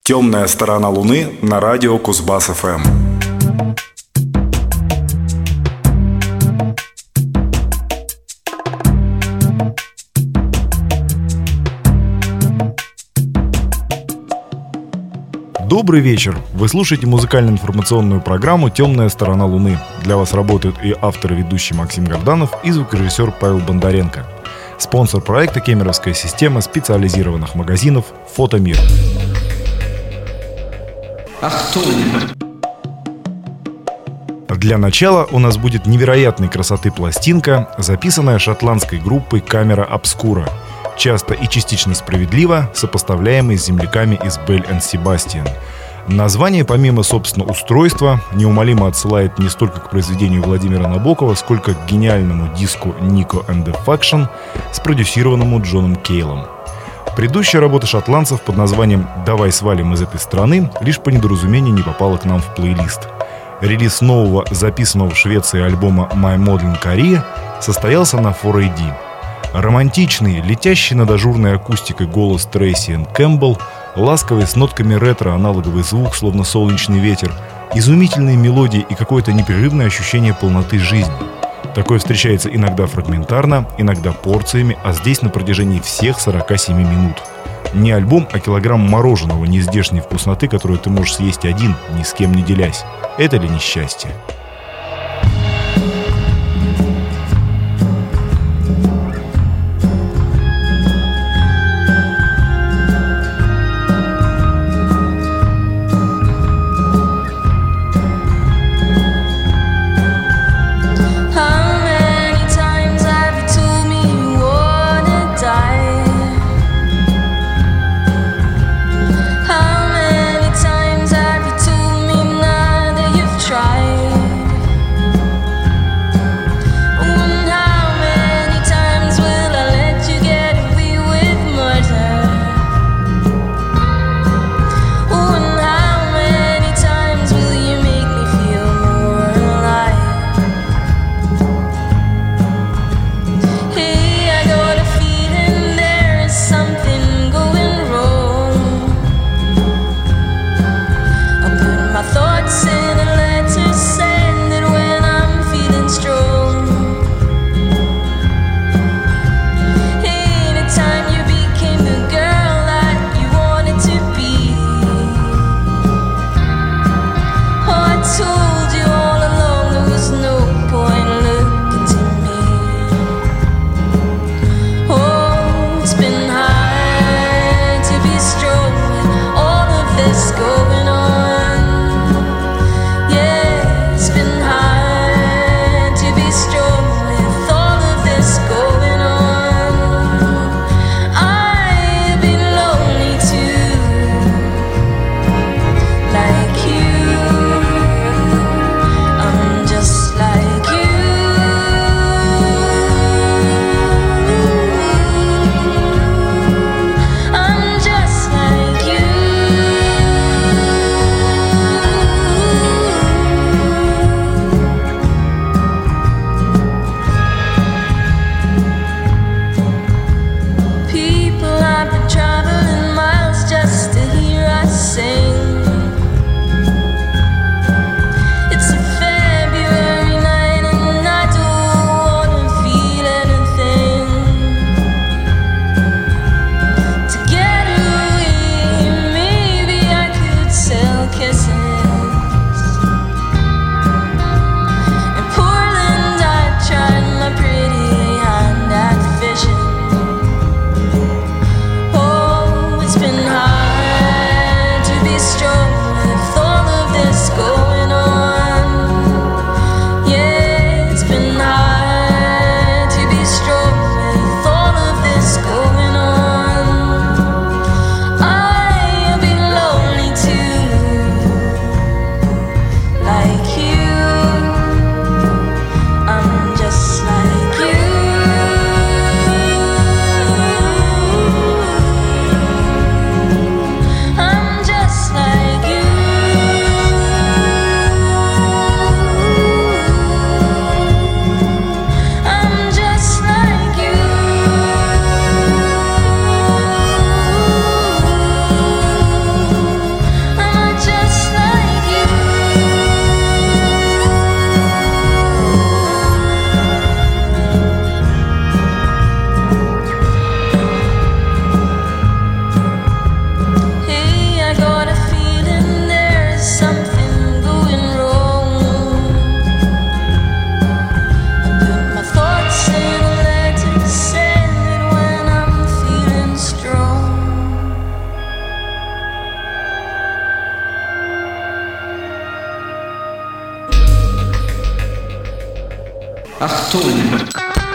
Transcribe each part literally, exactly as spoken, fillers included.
Темная сторона Луны на радио Кузбасс-ФМ. Добрый вечер! Вы слушаете музыкально-информационную программу «Темная сторона Луны». Для вас работают и автор и ведущий Максим Горданов, и звукорежиссер Павел Бондаренко. Спонсор проекта — кемеровская система специализированных магазинов «Фотомир». Для начала у нас будет невероятной красоты пластинка, записанная шотландской группой «Камера Обскура», часто и частично справедливо сопоставляемый с земляками из Бель энд Себастьян. Название, помимо, собственно, устройства, неумолимо отсылает не столько к произведению Владимира Набокова, сколько к гениальному диску Nico and the Faction, спродюсированному Джоном Кейлом. Предыдущая работа шотландцев под названием «Давай свалим из этой страны» лишь по недоразумению не попала к нам в плейлист. Релиз нового, записанного в Швеции альбома My Modeling Career состоялся на фор эй ди. Романтичный, летящий над ажурной акустикой голос Трейси Энн Кэмпбелл, ласковый с нотками ретро аналоговый звук, словно солнечный ветер, изумительные мелодии и какое-то непрерывное ощущение полноты жизни. Такое встречается иногда фрагментарно, иногда порциями, а здесь на протяжении всех сорока семи минут. Не альбом, а килограмм мороженого нездешней вкусноты, которую ты можешь съесть один, ни с кем не делясь. Это ли несчастье? How many times have you told me now that you've tried? Achtung!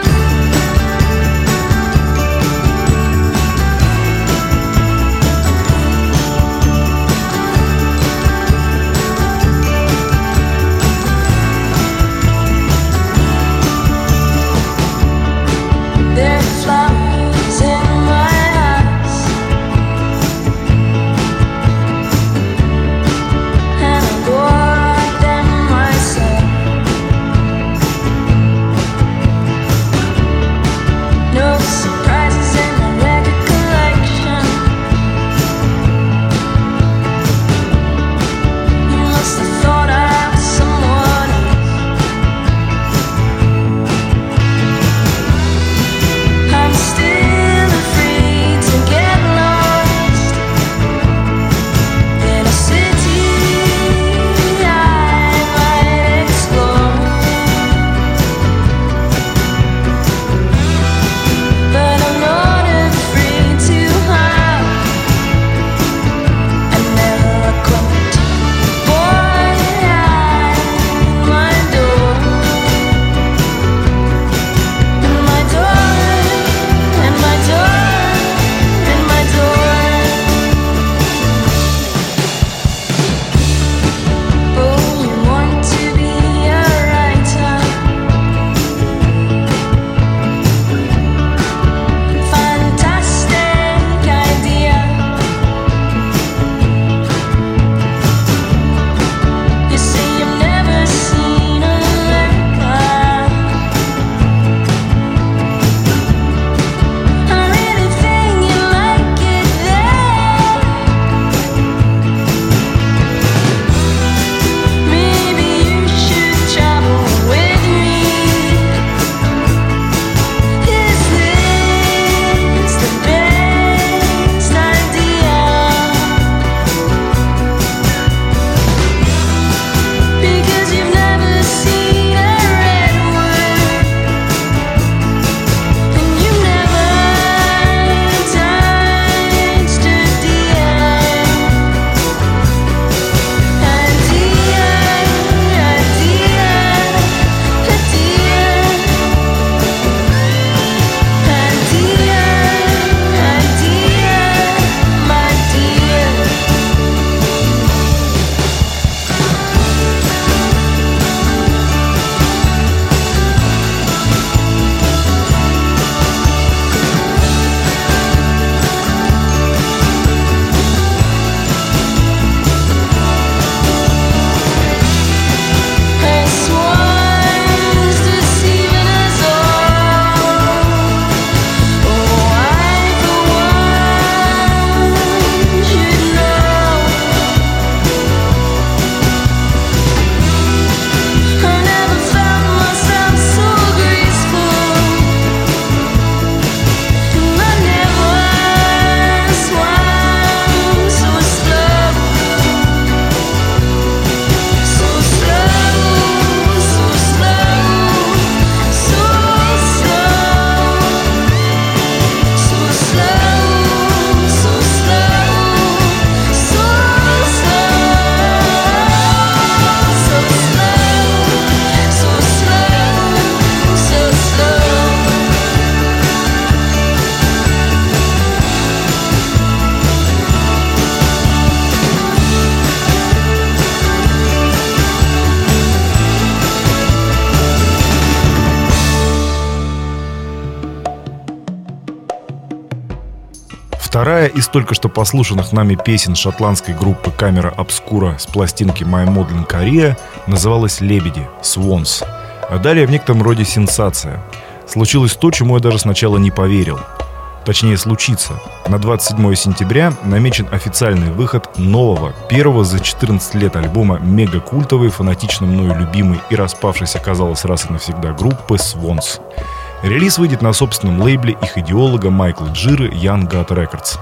Вторая из только что послушанных нами песен шотландской группы «Камера Обскура» с пластинки My Modeling Career называлась «Лебеди» — «Swans». А далее в некотором роде сенсация. Случилось то, чему я даже сначала не поверил. Точнее, случится. На двадцать седьмое сентября намечен официальный выход нового, первого за четырнадцать лет альбома мега-культовой, фанатично мною любимой и распавшейся, казалось, раз и навсегда группы Swans. Релиз выйдет на собственном лейбле их идеолога Майкла Джиры Young God Records.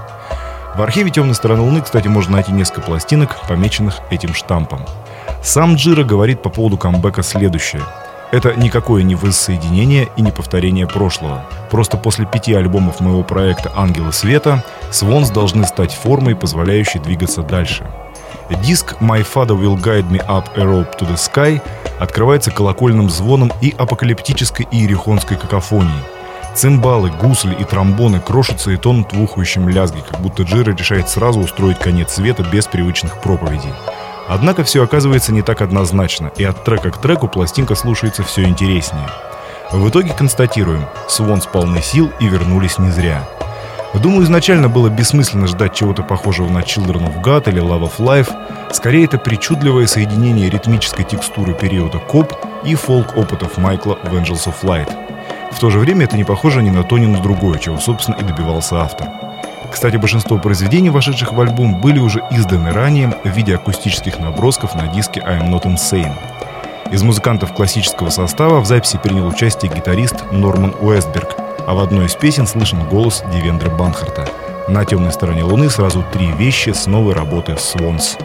В архиве «Темной стороны Луны», кстати, можно найти несколько пластинок, помеченных этим штампом. Сам Джира говорит по поводу камбэка следующее. Это никакое не воссоединение и не повторение прошлого. Просто после пяти альбомов моего проекта «Ангелы света» Swans должны стать формой, позволяющей двигаться дальше. Диск «My Father Will Guide Me Up a Rope to the Sky» открывается колокольным звоном и апокалиптической иерихонской какофонией. Цимбалы, гусли и тромбоны крошатся и тонут в ухающем лязге, как будто Джиро решает сразу устроить конец света без привычных проповедей. Однако все оказывается не так однозначно, и от трека к треку пластинка слушается все интереснее. В итоге констатируем, Swans полны сил и вернулись не зря. Думаю, изначально было бессмысленно ждать чего-то похожего на Children of God или Love of Life. Скорее, это причудливое соединение ритмической текстуры периода Коп и фолк-опытов Майкла в Angels of Light. В то же время это не похоже ни на то, ни на другое, чего, собственно, и добивался автор. Кстати, большинство произведений, вошедших в альбом, были уже изданы ранее в виде акустических набросков на диске I'm Not Insane. Из музыкантов классического состава в записи принял участие гитарист Норман Уэстберг, а в одной из песен слышен голос Девендры Банхарта. На темной стороне Луны сразу три вещи с новой работы Swans.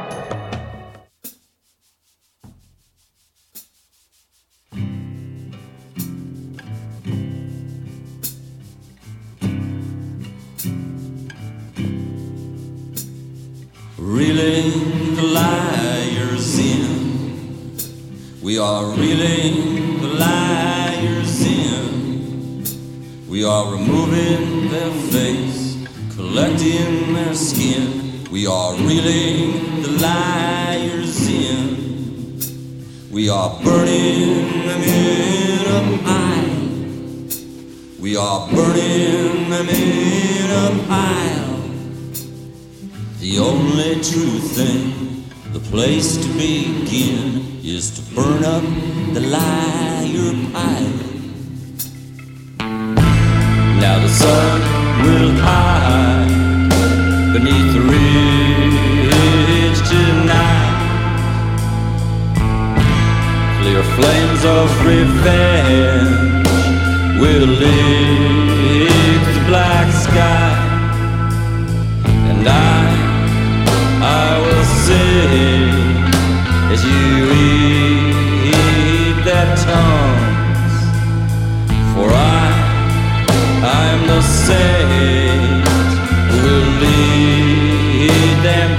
Reeling the liars in. We are reeling the liars in. We are removing their face, collecting their skin. We are reeling the liars in. We are burning them in a pile. We are burning them in a pile. The only true thing, the place to begin, is to burn up the liar pile. Now the sun will hide beneath the ridge tonight. Clear flames of revenge will lick the black sky. And I I will sing as you eat their tongues, for I, I am the saint who will lead them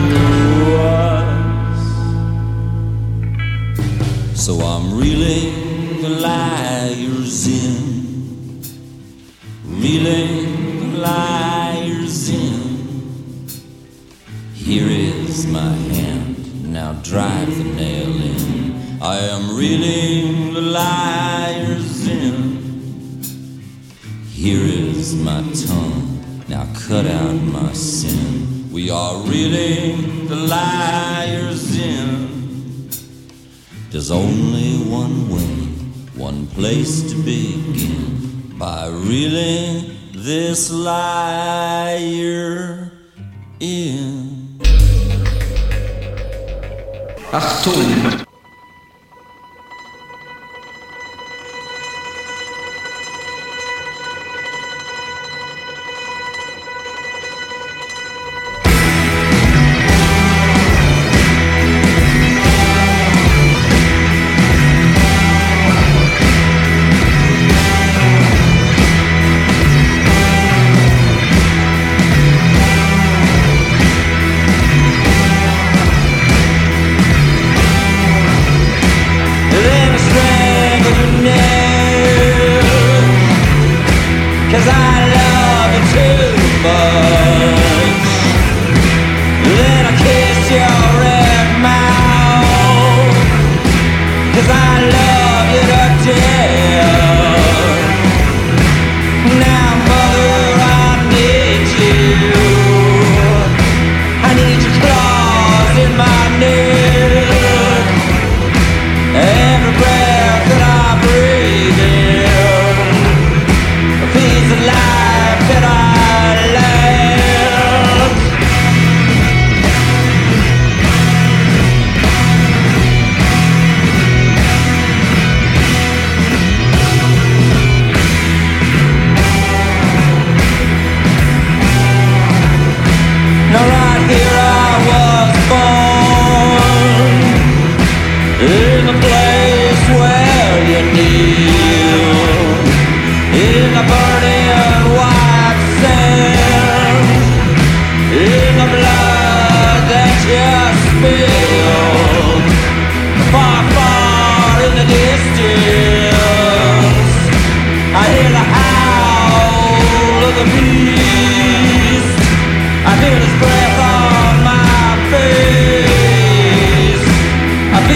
to us. So I'm reeling the liars in, reeling the liars in. Here is my hand, now drive the nail in. I am reeling the liars in. Here is my tongue, now cut out my sin. We are reeling the liars in. There's only one way, one place to begin, by reeling this liar in. Achtung!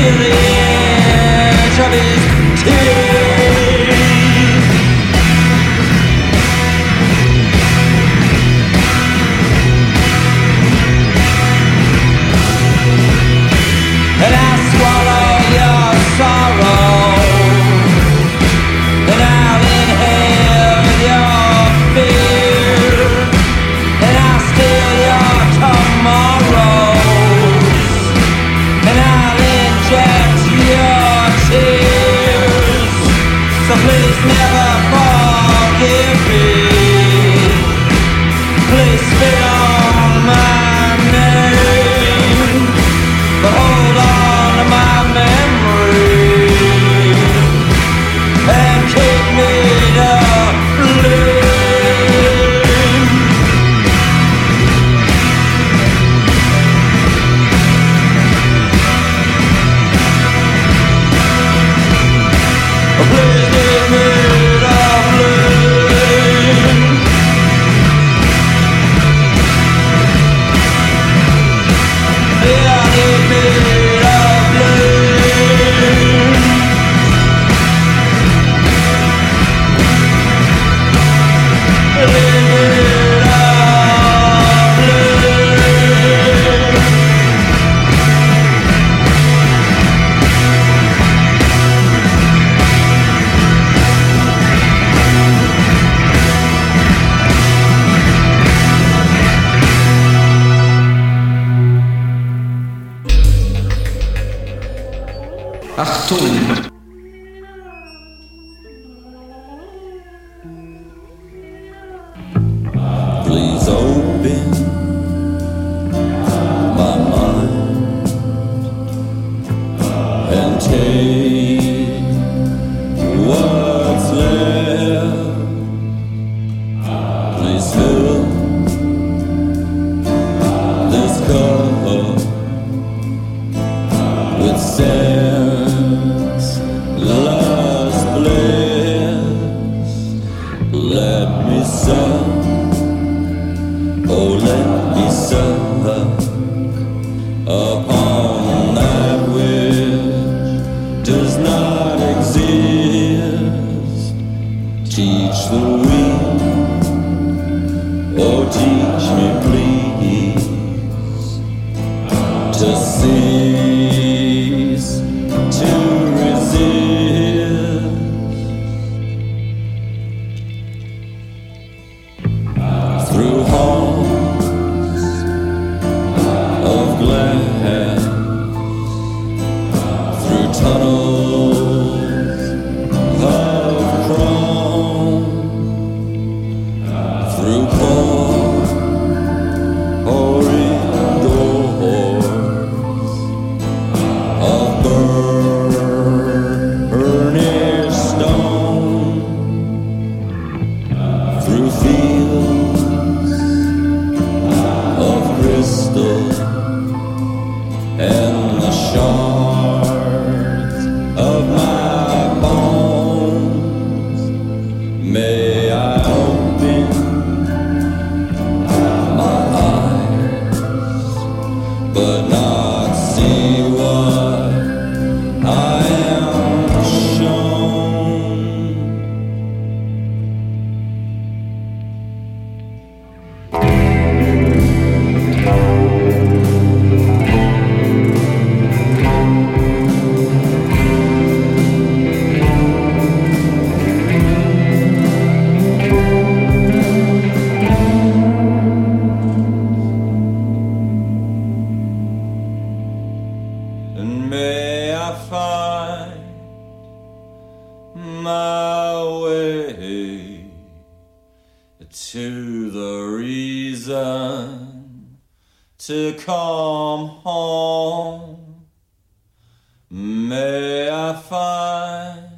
the edge of his teeth. And I swallow your sorrow, and I'll inhale your fear, and I'll steal your tomorrows, and I'll inject your tears. So please never forgive me. Please spit on my name, but hold on to my memory and keep me to blame. Please keep me to blame. Yeah, keep me to blame. Leave me to blame. Achtung! Please open my mind and take what's left. Please fill this cup with senseless bliss. Let me suck, oh let me suck upon that which does not exist. Teach the weak, oh teach me please to cease to resist. Through halls of glass, through tunnels of chrome, through pouring doors of burnished stone, through fields of crystal and the shards of my bones. May I open my eyes, but not see what I am shown. And may I find my way to the reason to come home. May I find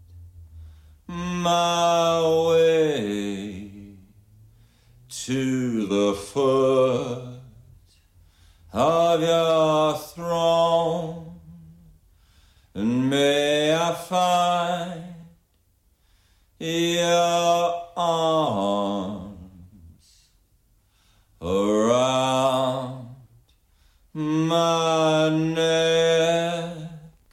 my way to the foot of your throne, and may I find your arms around my neck.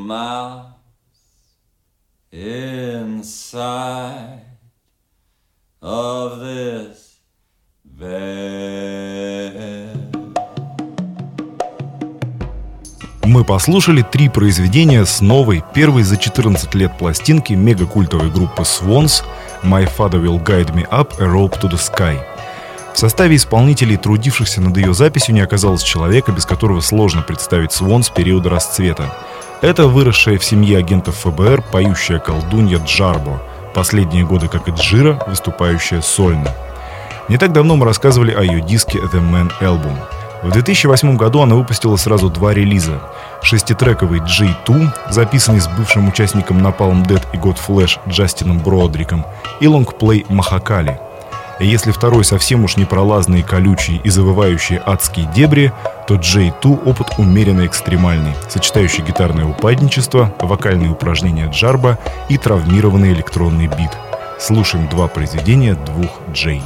mouse inside of this bed. Мы послушали три произведения с новой, первой за четырнадцать лет пластинки мегакультовой группы Swans «My Father Will Guide Me Up a Rope to the Sky». В составе исполнителей, трудившихся над ее записью, не оказалось человека, без которого сложно представить Swans периода расцвета. Это выросшая в семье агентов эф бэ эр поющая колдунья Джарбо, последние годы, как и Джира, выступающая сольно. Не так давно мы рассказывали о ее диске «The Man Album». В две тысячи восьмом году она выпустила сразу два релиза. Шеститрековый джей два, записанный с бывшим участником Napalm Death и Godflesh Джастином Бродриком, и лонгплей «Махакали». И если второй совсем уж непролазные, колючие и завывающие адские дебри, то джей два — опыт умеренно экстремальный, сочетающий гитарное упадничество, вокальные упражнения Джарба и травмированный электронный бит. Слушаем два произведения двух Джей.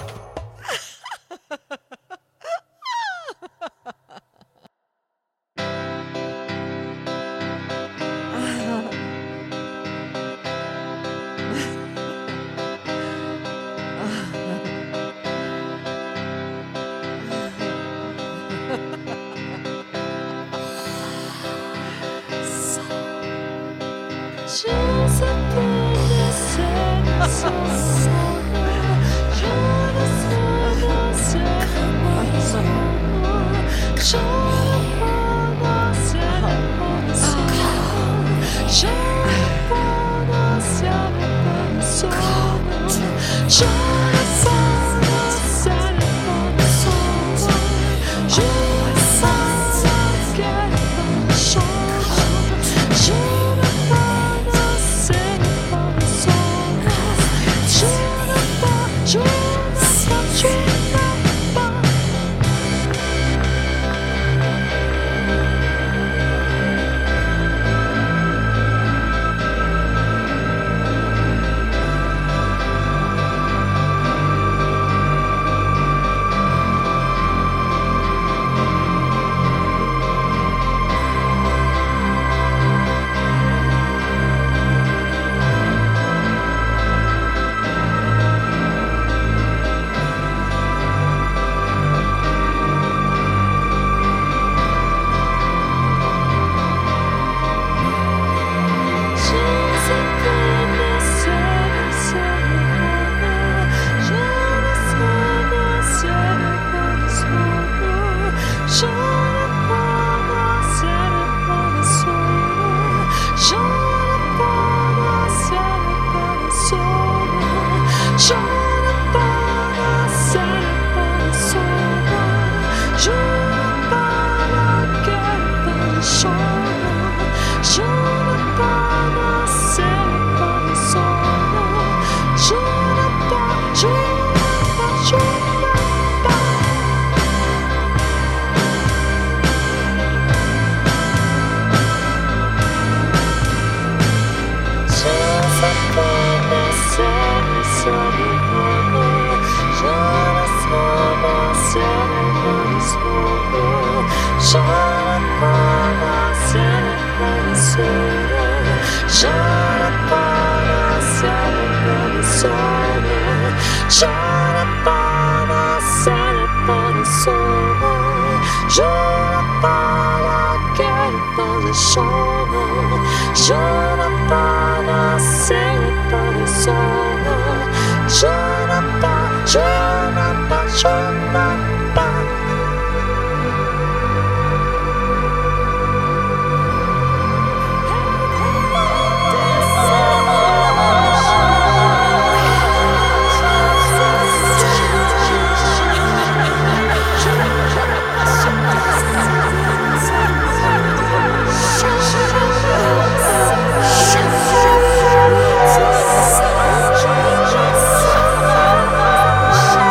Shut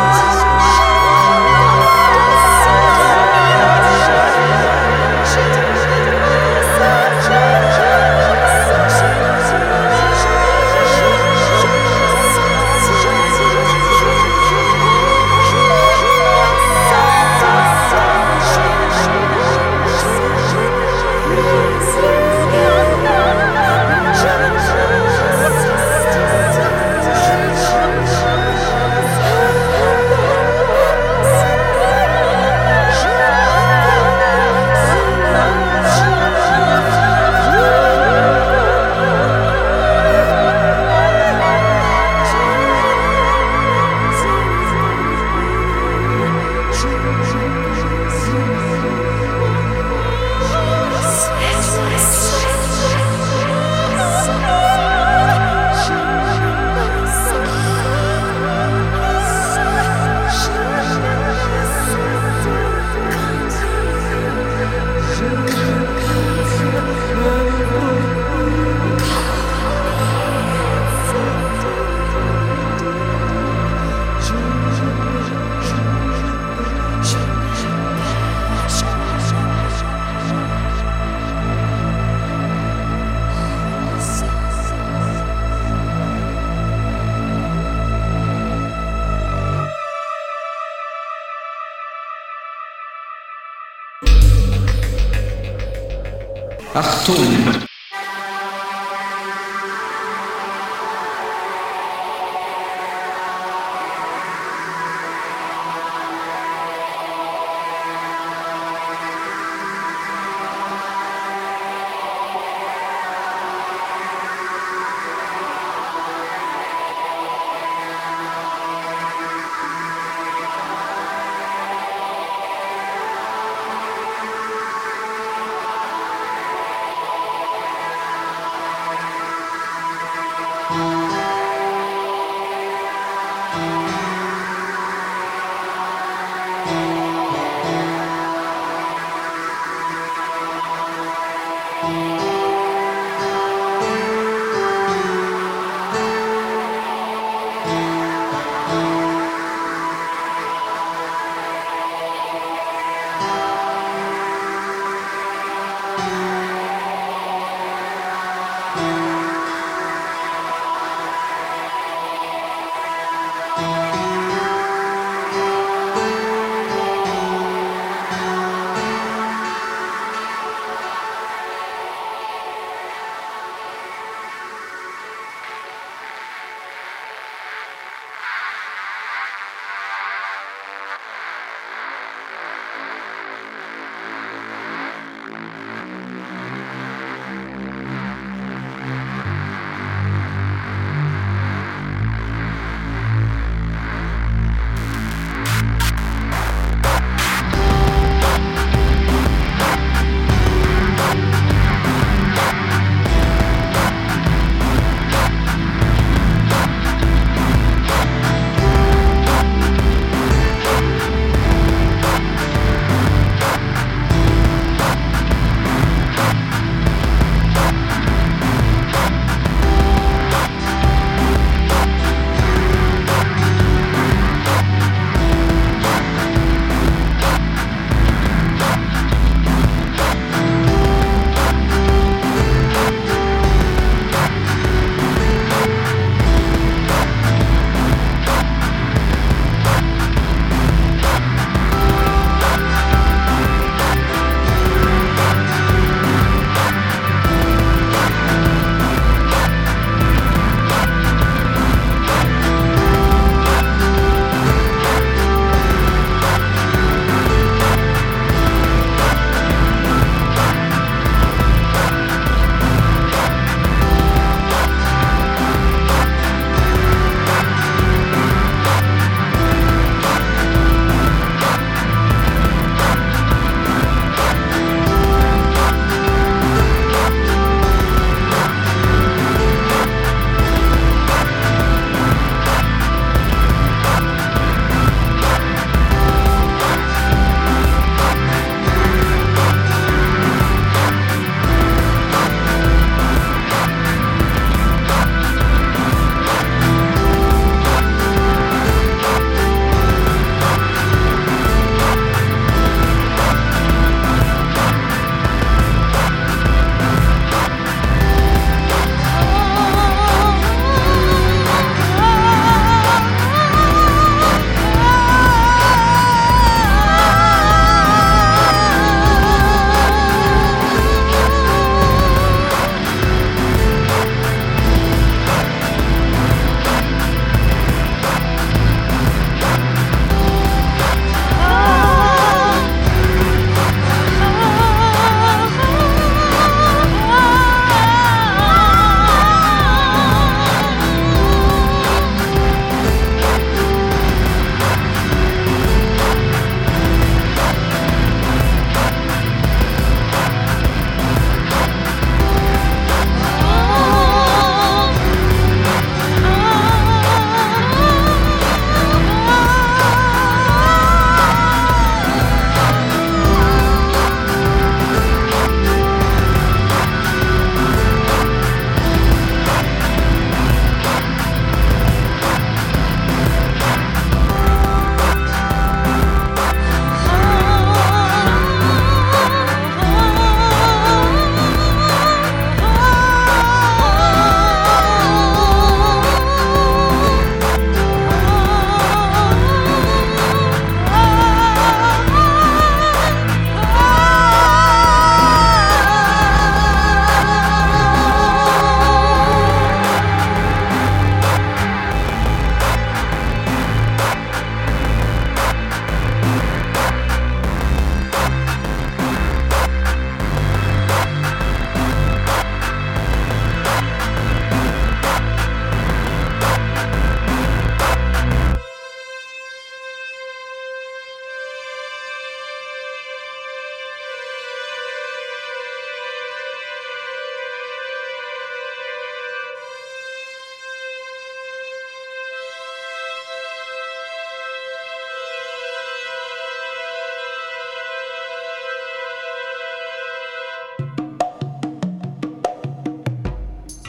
Achtung!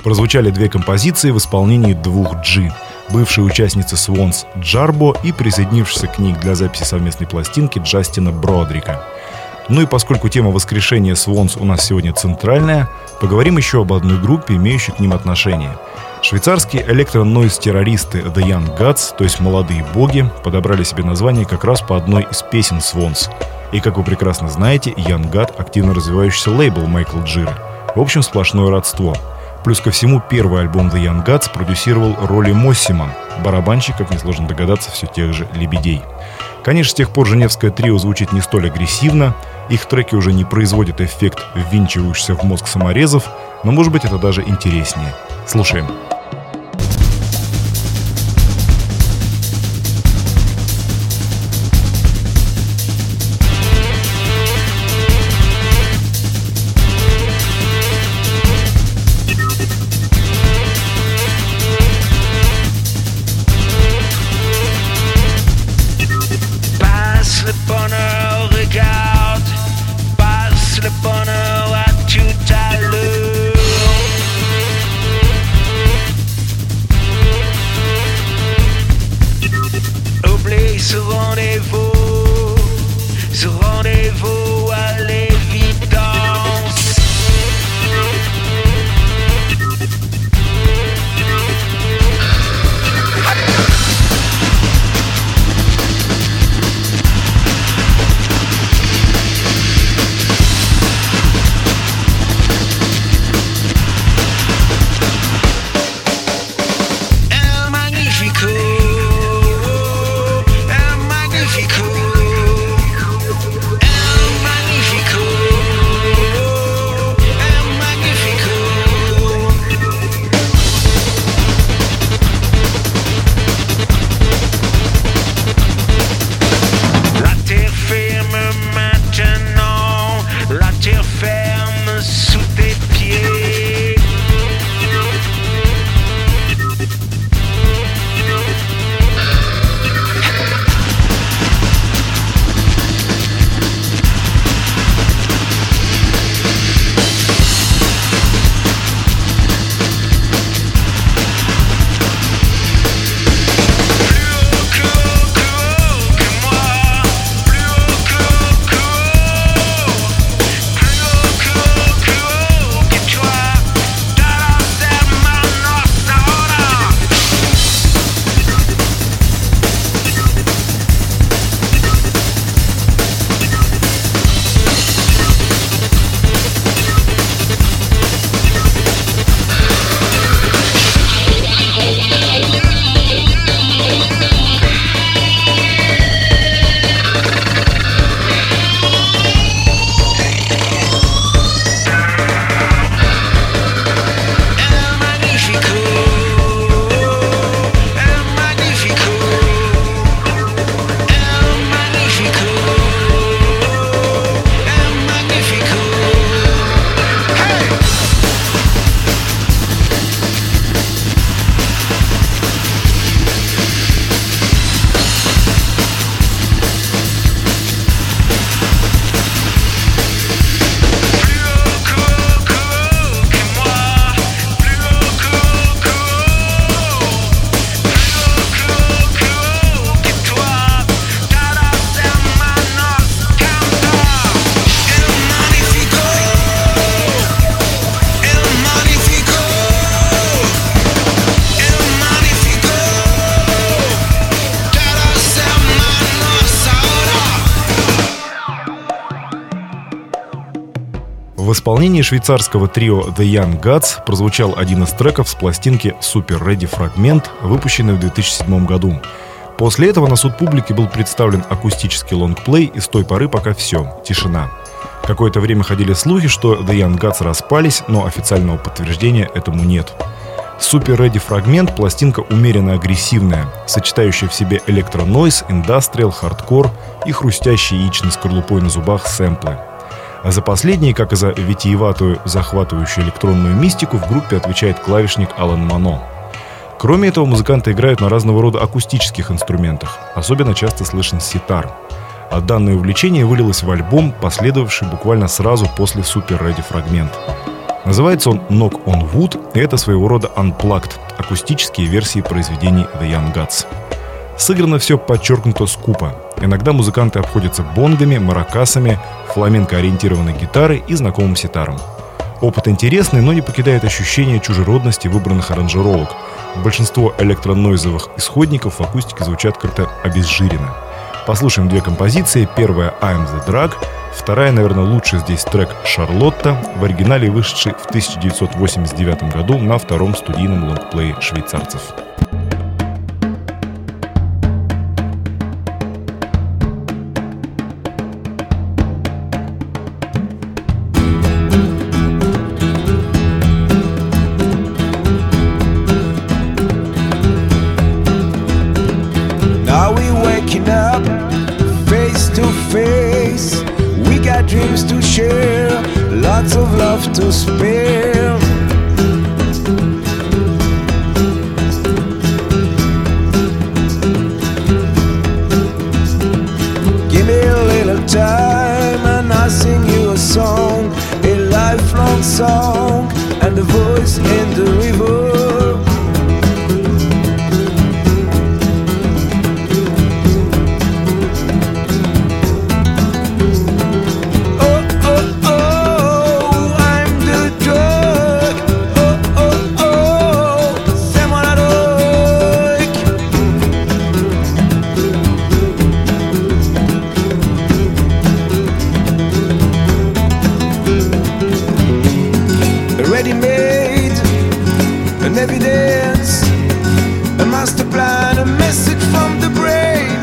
Прозвучали две композиции в исполнении двух G. Бывшей участницы Swans Джарбо и присоединившейся к ней для записи совместной пластинки Джастина Бродрика. Ну и поскольку тема воскрешения Swans у нас сегодня центральная, поговорим еще об одной группе, имеющей к ним отношение. Швейцарские электро-нойз-террористы The Young Gods, то есть «Молодые боги», подобрали себе название как раз по одной из песен Swans. И, как вы прекрасно знаете, Young God — активно развивающийся лейбл Майкла Джира. В общем, сплошное родство. Плюс ко всему, первый альбом The Young Gods продюсировал Роли Моссиман, барабанщик, как несложно догадаться, все тех же «Лебедей». Конечно, с тех пор женевское трио звучит не столь агрессивно, их треки уже не производят эффект ввинчивающихся в мозг саморезов, но, может быть, это даже интереснее. Слушаем. В исполнении швейцарского трио The Young Gods прозвучал один из треков с пластинки Super Ready Fragment, выпущенной в две тысячи седьмом году. После этого на суд публики был представлен акустический лонгплей, и с той поры пока все, тишина. Какое-то время ходили слухи, что The Young Gods распались, но официального подтверждения этому нет. Super Ready Fragment — пластинка умеренно агрессивная, сочетающая в себе электронойз, индастриал, хардкор и хрустящие яичной скорлупой на зубах сэмплы. А за последние, как и за витиеватую, захватывающую электронную мистику, в группе отвечает клавишник Алан Мано. Кроме этого, музыканты играют на разного рода акустических инструментах, особенно часто слышен ситар. А данное увлечение вылилось в альбом, последовавший буквально сразу после Super Ready Fragment. Называется он «Knock on Wood», и это своего рода unplugged, акустические версии произведений The Young Gods. Сыграно все подчеркнуто скупо. Иногда музыканты обходятся бонгами, маракасами, фламенко-ориентированной гитарой и знакомым ситаром. Опыт интересный, но не покидает ощущение чужеродности выбранных аранжировок. Большинство электронойзовых исходников в акустике звучат как-то обезжиренно. Послушаем две композиции. Первая «I'm the Drug», вторая, наверное, лучший здесь трек «Шарлотта», в оригинале вышедший в тысяча девятьсот восемьдесят девятом году на втором студийном лонгплее швейцарцев. Dreams to share, lots of love to spare. Give me a little time and I'll sing you a song, a lifelong song, and a voice in the river. Ready-made, an evidence, a master plan, a message from the brain.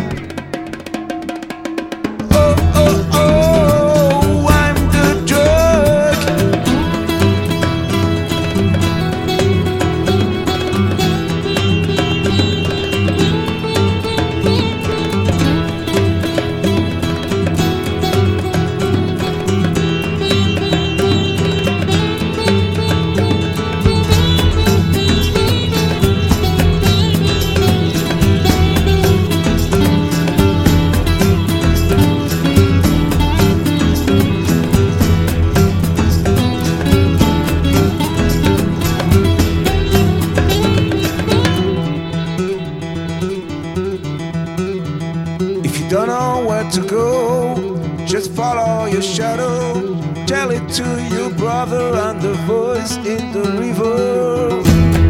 Oh, oh, oh, I'm the drug. Don't know where to go, just follow your shadow. Tell it to your brother and the voice in the river.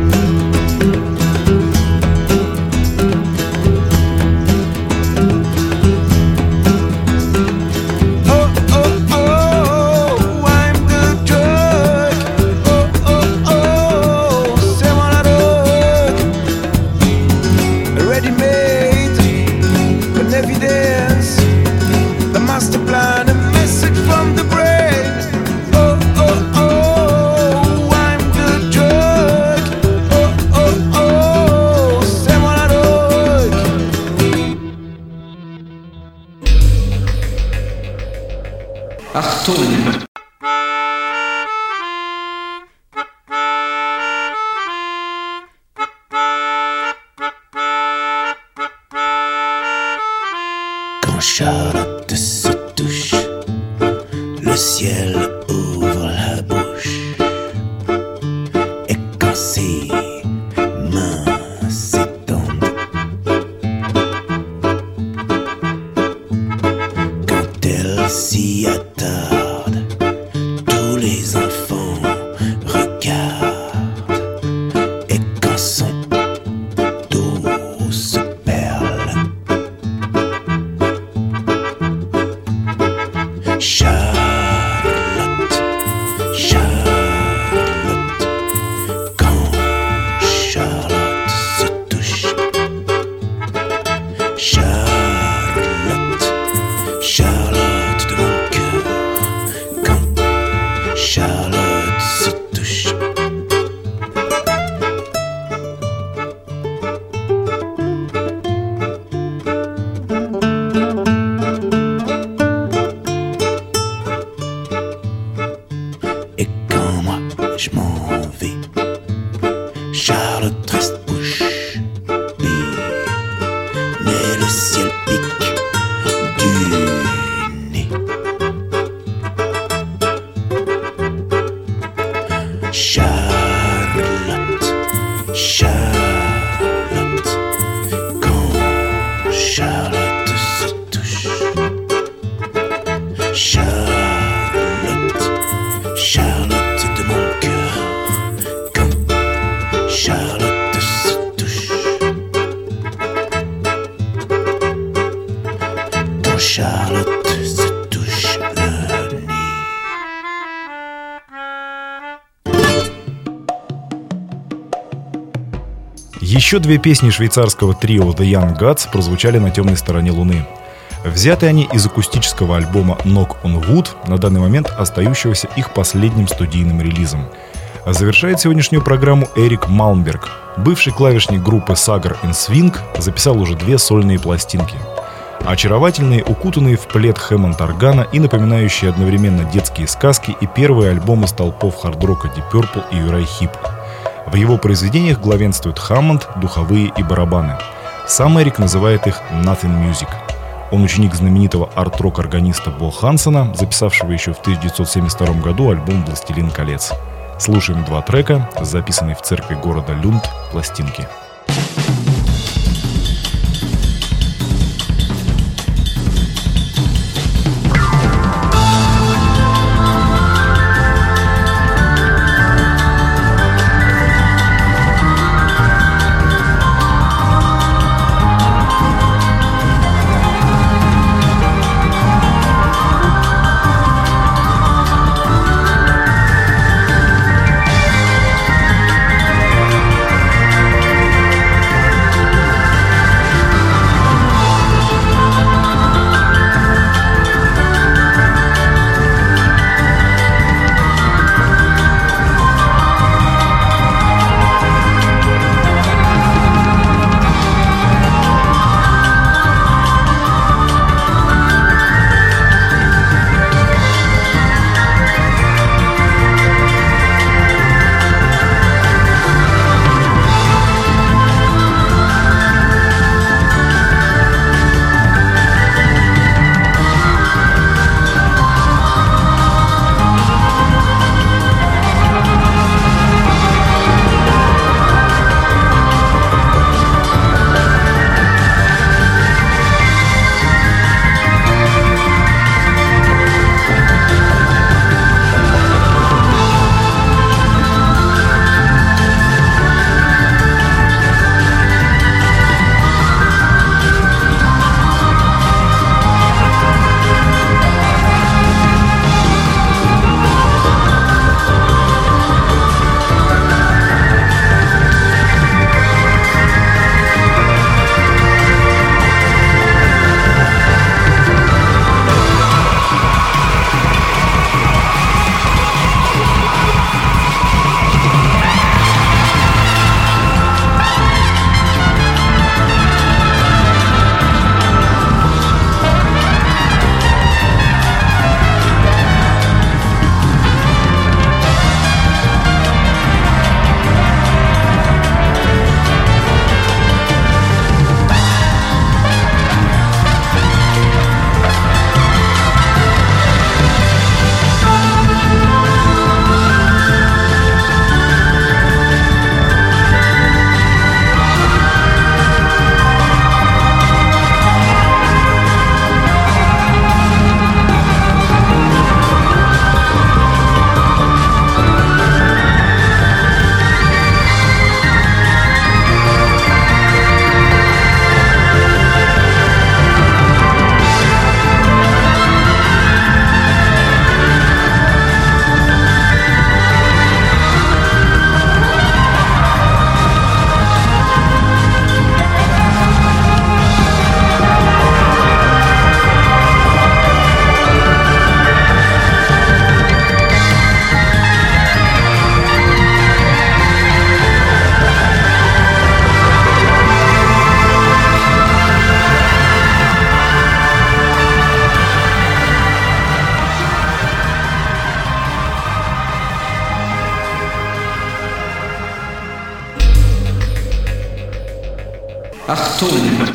Achtung! Quand Charlotte se touche, le ciel ouvre la bouche. Et quand ses mains s'étendent, quand elle s'y attarde, tous les enfants regardent. Et quand son dos se perle, Charlotte, Charlotte, quand Charlotte se touche, Charlotte, Charlotte de mon cœur, quand Charlotte se touche. Et quand moi je m'en vais, Charlotte reste bouche bée, mais le ciel pique du nez. Charlotte se touche. Charlotte, Charlotte de mon cœur. Quand Charlotte se touche. Quand Charlotte se touche le nez. Еще две песни швейцарского трио The Young Gods прозвучали на темной стороне Луны. Взяты они из акустического альбома Knock on Wood, на данный момент остающегося их последним студийным релизом. А завершает сегодняшнюю программу Эрик Малмберг. Бывший клавишник группы Sagar and Swing записал уже две сольные пластинки. Очаровательные, укутанные в плед Хэммонд-органа и напоминающие одновременно детские сказки и первые альбомы столпов хард-рока Deep Purple и Uriah Heep. В его произведениях главенствуют Хаммонд, духовые и барабаны. Сам Эрик называет их «Nothing Music». Он ученик знаменитого арт-рок-органиста Бо Хансона, записавшего еще в тысяча девятьсот семьдесят втором году альбом «Властелин колец». Слушаем два трека, записанные в церкви города Люнд пластинки. Achtung!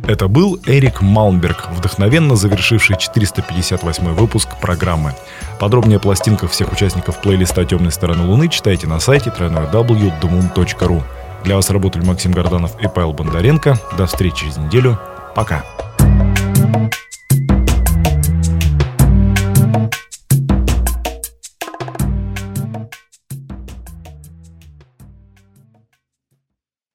Это был Эрик Малмберг, вдохновенно завершивший четыреста пятьдесят восьмой выпуск программы. Подробнее о пластинках всех участников плейлиста «Темной стороны Луны» читайте на сайте дабл ю дабл ю дабл ю точка думун точка ру. Для вас работали Максим Горданов и Павел Бондаренко. До встречи через неделю. Пока.